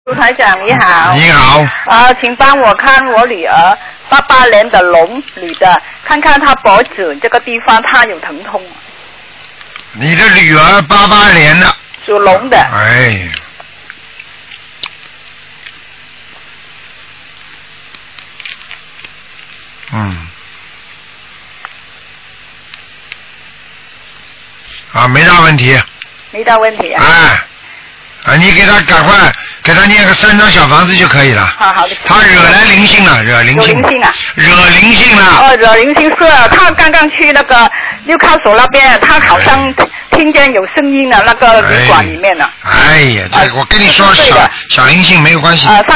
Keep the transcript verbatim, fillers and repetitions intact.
卢台长你好。 你好。 啊，请帮我看我女儿八八年的龙女的，看看她脖子这个地方她有疼痛。 你的女儿八八年的。 属龙的。 哎。嗯。啊，没大问题。 没大问题啊。 哎。啊，你给他赶快给他念个三张小房子就可以了。 好好的。 他惹来灵性了，惹灵性。 有灵性啊。 惹灵性了。 哦，惹灵性是啊，他刚刚去那个六靠所那边，他好像听见有声音的那个旅馆里面了。 哎呀，这我跟你说，小小灵性没有关系。 啊，他